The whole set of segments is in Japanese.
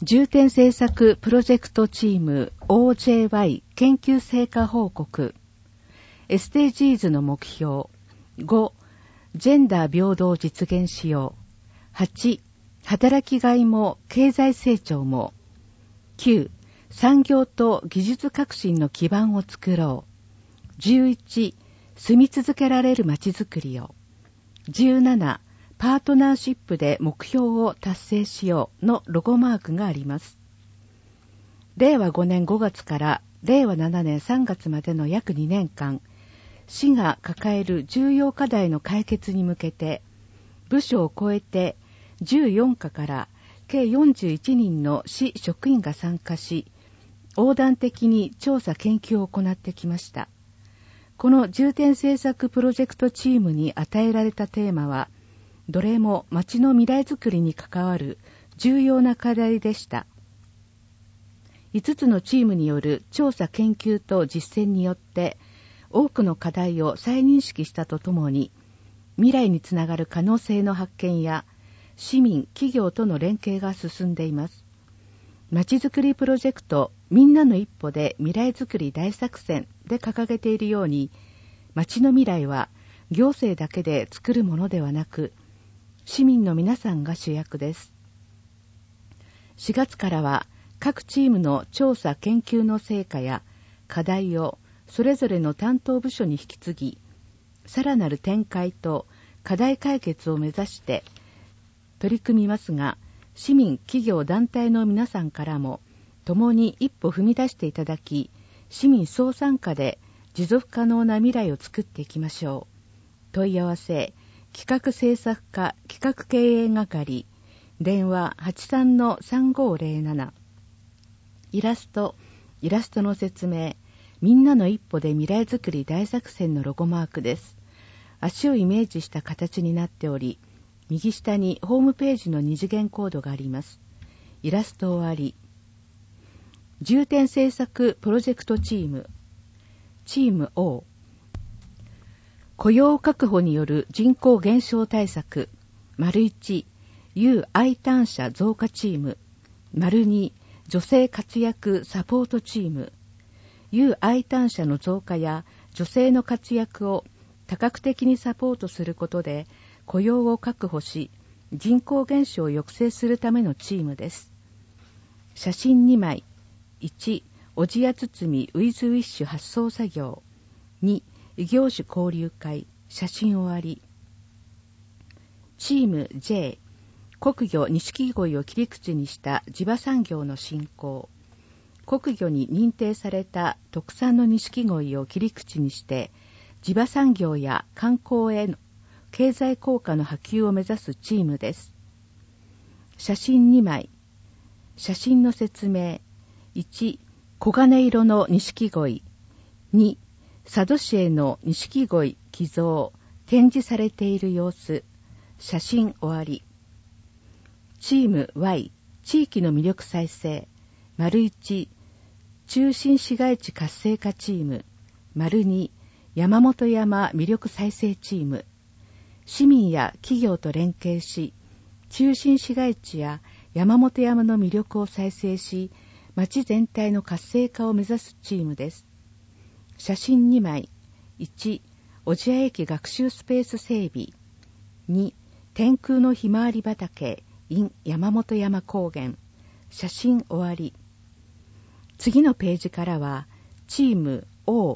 重点政策プロジェクトチーム OJY 研究成果報告。SDGs の目標。5、ジェンダー平等を実現しよう。8、働きがいも経済成長も。9、産業と技術革新の基盤を作ろう。11、住み続けられるまちづくりを。17、パートナーシップで目標を達成しようのロゴマークがあります。令和5年5月から令和7年3月までの約2年間、市が抱える重要課題の解決に向けて、部署を超えて14課から計41人の市職員が参加し、横断的に調査研究を行ってきました。この重点政策プロジェクトチームに与えられたテーマは、どれも町の未来づくりに関わる重要な課題でした。5つのチームによる調査研究と実践によって多くの課題を再認識したとともに、未来につながる可能性の発見や市民・企業との連携が進んでいます。まちづくりプロジェクトみんなの一歩で未来づくり大作戦で掲げているように、町の未来は行政だけで作るものではなく、市民の皆さんが主役です。4月からは各チームの調査研究の成果や課題をそれぞれの担当部署に引き継ぎ、さらなる展開と課題解決を目指して取り組みますが、市民・企業・団体の皆さんからも共に一歩踏み出していただき、市民総参加で持続可能な未来を作っていきましょう。問い合わせ、企画制作課企画経営係、電話 83-3507。イラストの説明、みんなの一歩で未来づくり大作戦のロゴマークです。足をイメージした形になっており、右下にホームページの二次元コードがあります。イラスト終わり。重点政策プロジェクトチーム。チーム O。雇用確保による人口減少対策。1、有 I 単者増加チーム。2、女性活躍サポートチーム。有 I 単者の増加や女性の活躍を多角的にサポートすることで雇用を確保し、人口減少を抑制するためのチームです。写真2枚。1、おじや包みウィズウィッシュ発送作業。2、異業種交流会。写真終わり。チーム J、国魚錦鯉を切り口にした地場産業の振興。国魚に認定された特産の錦鯉を切り口にして地場産業や観光への経済効果の波及を目指すチームです。写真2枚。写真の説明。1、黄金色の錦鯉。2、佐渡市への錦鯉寄贈、展示されている様子。写真終わり。チーム Y、地域の魅力再生。1、中心市街地活性化チーム。2、山本山魅力再生チーム。市民や企業と連携し、中心市街地や山本山の魅力を再生し、町全体の活性化を目指すチームです。写真2枚。1、小千谷駅学習スペース整備。2、天空のひまわり畑 in 山本山高原。写真終わり。次のページからは、チーム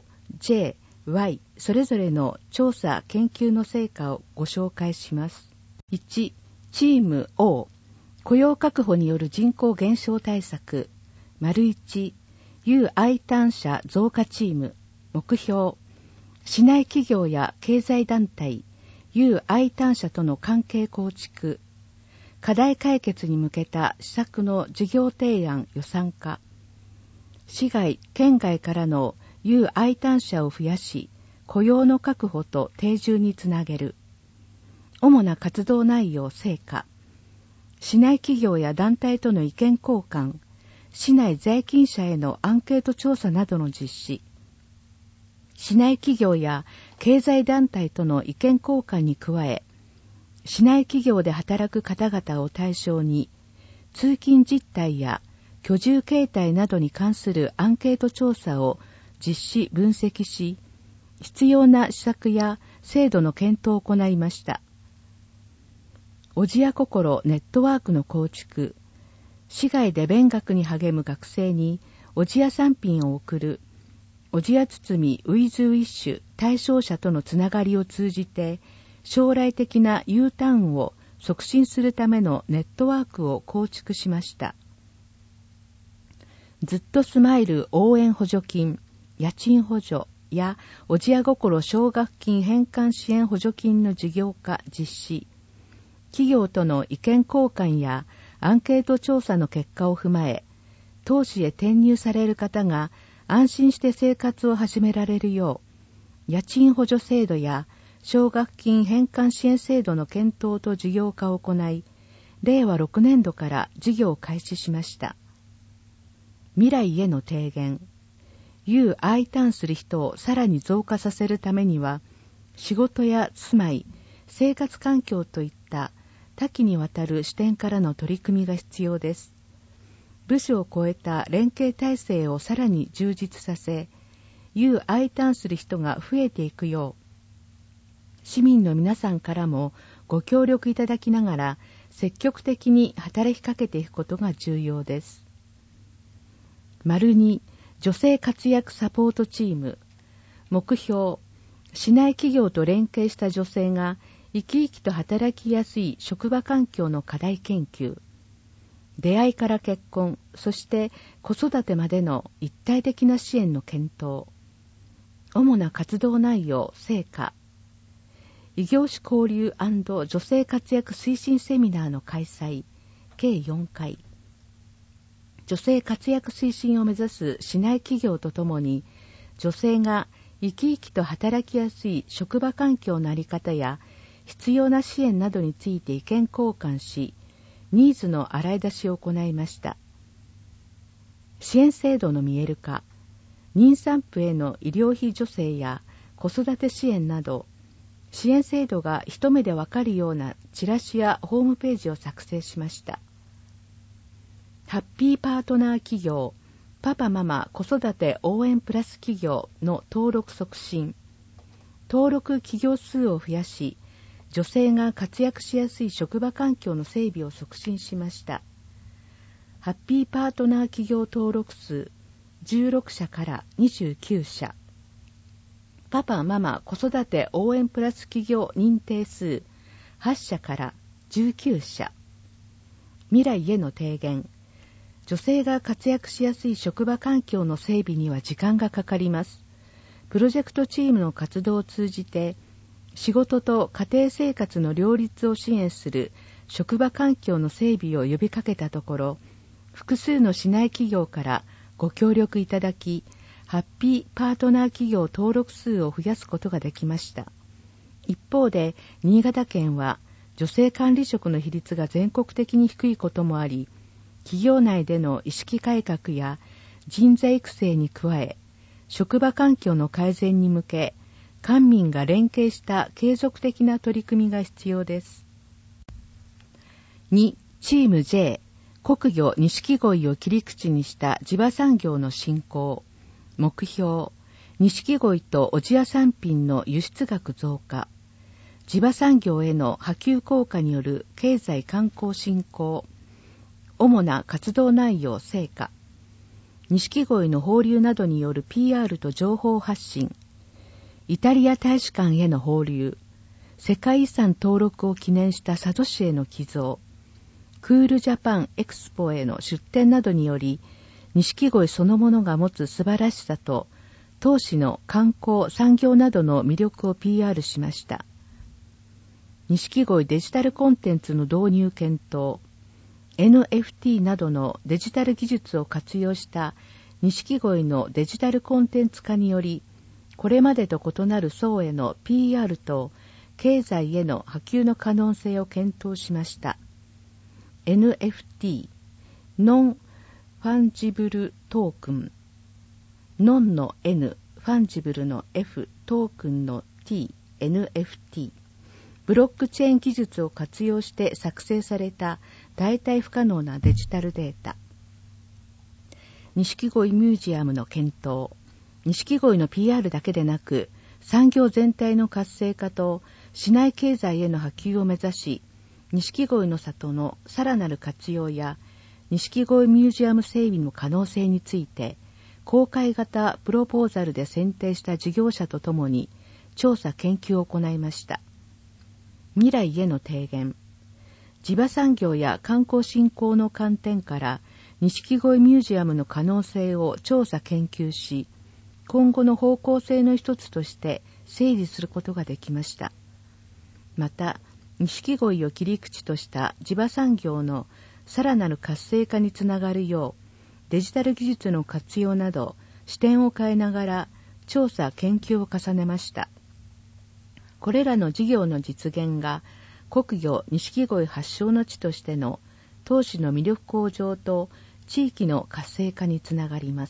O、J、Y それぞれの調査研究の成果をご紹介します。1、チーム O、雇用確保による人口減少対策。1、有 I 単者増加チーム。目標、市内企業や経済団体、有 I 単者との関係構築。課題解決に向けた施策の事業提案予算化。市外、県外からの有 I 単者を増やし、雇用の確保と定住につなげる。主な活動内容成果。市内企業や団体との意見交換、市内在勤者へのアンケート調査などの実施。市内企業や経済団体との意見交換に加え、市内企業で働く方々を対象に、 通勤実態や居住形態などに関するアンケート調査を実施分析し、必要な施策や制度の検討を行いました。おじや心ネットワークの構築、市外で勉学に励む学生におじや産品を送る、おじや包みウィズウィッシュ対象者とのつながりを通じて、将来的な U ターンを促進するためのネットワークを構築しました。ずっとスマイル応援補助金、家賃補助やおじや心奨学金返還支援補助金の事業化実施、企業との意見交換やアンケート調査の結果を踏まえ、投資へ転入される方が安心して生活を始められるよう、家賃補助制度や奨学金返還支援制度の検討と事業化を行い、令和6年度から事業を開始しました。未来への提言。U I ターンする人をさらに増加させるためには、仕事や住まい、生活環境といった多岐にわたる視点からの取り組みが必要です。部署を超えた連携体制をさらに充実させ、U アイターンする人が増えていくよう、市民の皆さんからもご協力いただきながら積極的に働きかけていくことが重要です。2、女性活躍サポートチーム。目標、市内企業と連携した女性が生き生きと働きやすい職場環境の課題研究。出会いから結婚、そして子育てまでの一体的な支援の検討。主な活動内容、成果。異業種交流&女性活躍推進セミナーの開催、計4回。女性活躍推進を目指す市内企業とともに、女性が生き生きと働きやすい職場環境の在り方や必要な支援などについて意見交換し、ニーズの洗い出しを行いました。支援制度の見える化、妊産婦への医療費助成や子育て支援など、支援制度が一目でわかるようなチラシやホームページを作成しました。ハッピーパートナー企業、パパママ子育て応援プラス企業の登録促進、登録企業数を増やし、女性が活躍しやすい職場環境の整備を促進しました。ハッピーパートナー企業登録数16社から29社。パパママ子育て応援プラス企業認定数8社から19社。未来への提言。女性が活躍しやすい職場環境の整備には時間がかかります。プロジェクトチームの活動を通じて、仕事と家庭生活の両立を支援する職場環境の整備を呼びかけたところ、複数の市内企業からご協力いただき、ハッピーパートナー企業登録数を増やすことができました。一方で、新潟県は女性管理職の比率が全国的に低いこともあり、企業内での意識改革や人材育成に加え、職場環境の改善に向け、官民が連携した継続的な取り組みが必要です。2、チーム J、国魚錦鯉を切り口にした地場産業の振興。目標、錦鯉と小千谷産品の輸出額増加。地場産業への波及効果による経済観光振興。主な活動内容成果。錦鯉の放流などによる PR と情報発信。イタリア大使館への放流。世界遺産登録を記念した佐渡市への寄贈。クールジャパンエクスポへの出展などにより、錦鯉そのものが持つ素晴らしさと、当市の観光、産業などの魅力を PR しました。錦鯉デジタルコンテンツの導入検討。NFT などのデジタル技術を活用した錦鯉のデジタルコンテンツ化により、これまでと異なる層への PR と経済への波及の可能性を検討しました。NFT、ノンファンジブルトークン、ノンの N、ファンジブルの F、トークンの T、NFT。ブロックチェーン技術を活用して作成された代替不可能なデジタルデータ。錦鯉ミュージアムの検討。錦鯉の PR だけでなく、産業全体の活性化と市内経済への波及を目指し、錦鯉の里のさらなる活用や、錦鯉ミュージアム整備の可能性について、公開型プロポーザルで選定した事業者とともに調査研究を行いました。未来への提言。地場産業や観光振興の観点から錦鯉ミュージアムの可能性を調査研究し、今後の方向性の一つとして整理することができました。また、錦鯉を切り口とした地場産業のさらなる活性化につながるよう、デジタル技術の活用など視点を変えながら調査研究を重ねました。これらの事業の実現が国魚錦鯉発祥の地としての当市の魅力向上と地域の活性化につながります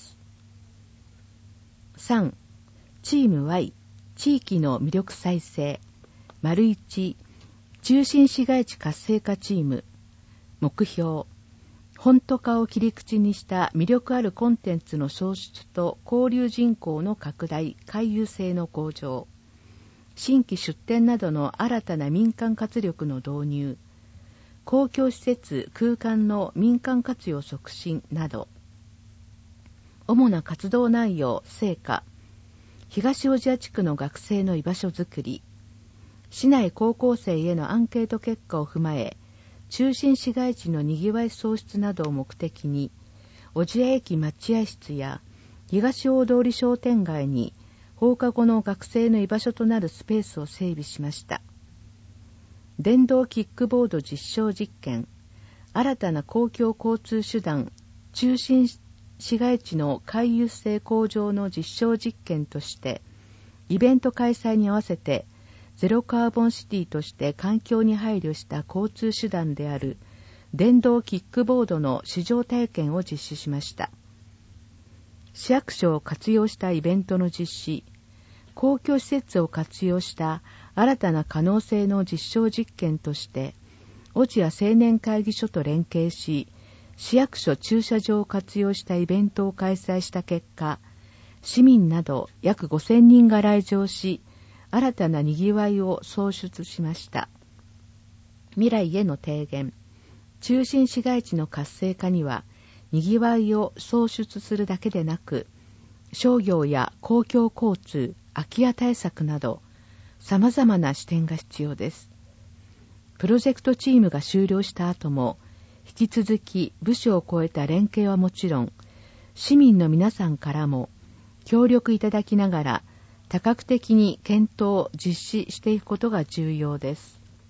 。3. チーム Y 地域の魅力再生。1中心市街地活性化チーム。目標。本土化を切り口にした魅力あるコンテンツの創出と交流人口の拡大、回遊性の向上。新規出店などの新たな民間活力の導入。公共施設、空間の民間活用促進など。主な活動内容、成果。東小千谷地区の学生の居場所づくり。市内高校生へのアンケート結果を踏まえ、中心市街地のにぎわい創出などを目的に、小千谷駅待合室や東大通商店街に放課後の学生の居場所となるスペースを整備しました。電動キックボード実証実験、新たな公共交通手段、中心市街地の回遊性向上の実証実験として、イベント開催に合わせて、ゼロカーボンシティとして環境に配慮した交通手段である電動キックボードの試乗体験を実施しました。市役所を活用したイベントの実施、公共施設を活用した新たな可能性の実証実験として、小千谷青年会議所と連携し、市役所駐車場を活用したイベントを開催した結果、市民など約5000人が来場し、新たなにぎわいを創出しました。未来への提言。中心市街地の活性化には、にぎわいを創出するだけでなく、商業や公共交通、空き家対策など、様々な視点が必要です。プロジェクトチームが終了した後も、引き続き部署を超えた連携はもちろん、市民の皆さんからも協力いただきながら、多角的に検討、実施していくことが重要です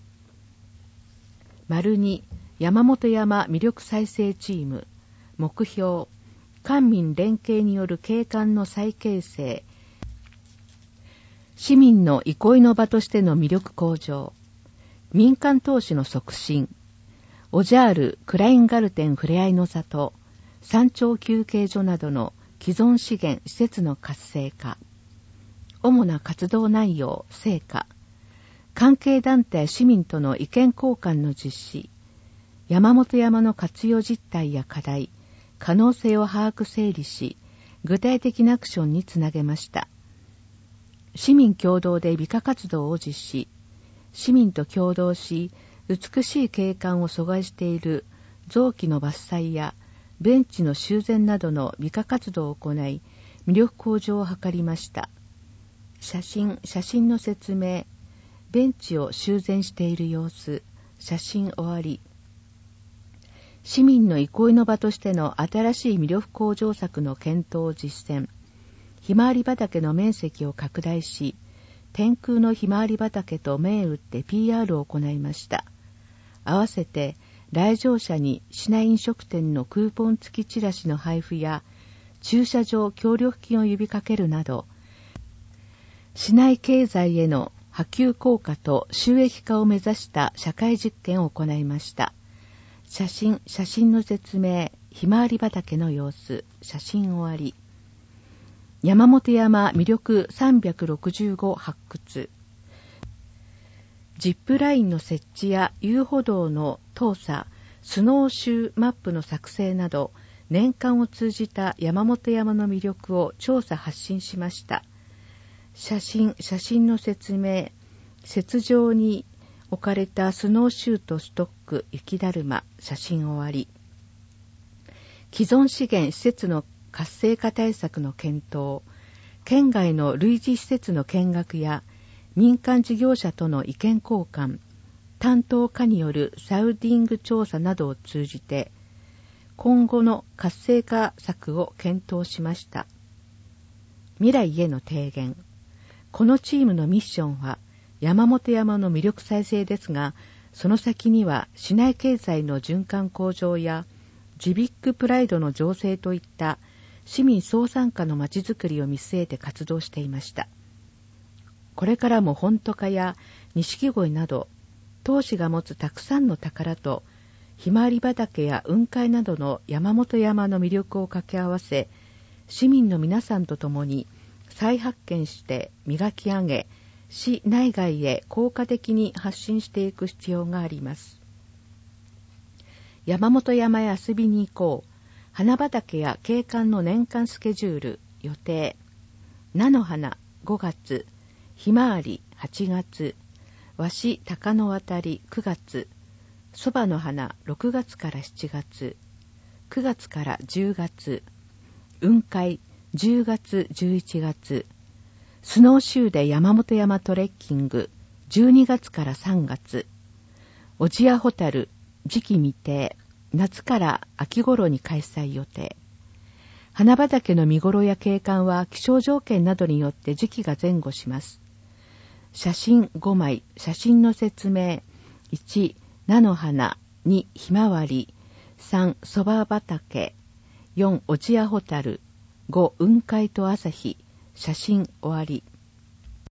。2、山本山魅力再生チーム。目標、官民連携による景観の再形成。市民の憩いの場としての魅力向上。民間投資の促進。オジャール、クラインガルテンふれあいの里、山頂休憩所などの既存資源施設の活性化。主な活動内容、成果。関係団体市民との意見交換の実施。山本山の活用実態や課題、可能性を把握整理し、具体的なアクションにつなげました。市民共同で美化活動を実施。市民と共同し、美しい景観を阻害している臓器の伐採やベンチの修繕などの美化活動を行い、魅力向上を図りました。写真の説明、ベンチを修繕している様子、写真終わり。市民の憩いの場としての新しい魅力向上策の検討を実践。ひまわり畑の面積を拡大し、天空のひまわり畑と銘打って PR を行いました。合わせて来場者に市内飲食店のクーポン付きチラシの配布や駐車場協力金を呼びかけるなど、市内経済への波及効果と収益化を目指した社会実験を行いました。写真の説明、ひまわり畑の様子、写真終わり。山本山魅力365発掘。ジップラインの設置や遊歩道の動作、 スノーシューマップの作成など、年間を通じた山本山の魅力を調査発信しました。写真の説明、雪上に置かれたスノーシューとストック、雪だるま、写真終わり。既存資源施設の活性化対策の検討、県外の類似施設の見学や民間事業者との意見交換、担当課によるサウディング調査などを通じて、今後の活性化策を検討しました。未来への提言。このチームのミッションは山本山の魅力再生ですが、その先には市内経済の循環向上やジビックプライドの醸成といった市民総参加のまちづくりを見據えて活動していました。これからも本土化や錦鯉など当市が持つたくさんの宝とひまわり畑や雲海などの山本山の魅力を掛け合わせ、市民の皆さんと共に再発見して磨き上げ、市内外へ効果的に発信していく必要があります。山本山へ遊びに行こう。花畑や景観の年間スケジュール、予定。菜の花、5月。ひまわり、8月。和紙鷹の渡り、9月。そばの花、6月から7月。9月から10月。雲海、10月、11月。スノーシューで山本山トレッキング、12月から3月。小千谷ホタル、時期未定。夏から秋頃に開催予定。花畑の見頃や景観は気象条件などによって時期が前後します。写真5枚、写真の説明。1、菜の花。2、ひまわり。3、そば畑。4、小千谷ホタル。5、雲海と朝日。写真終わり。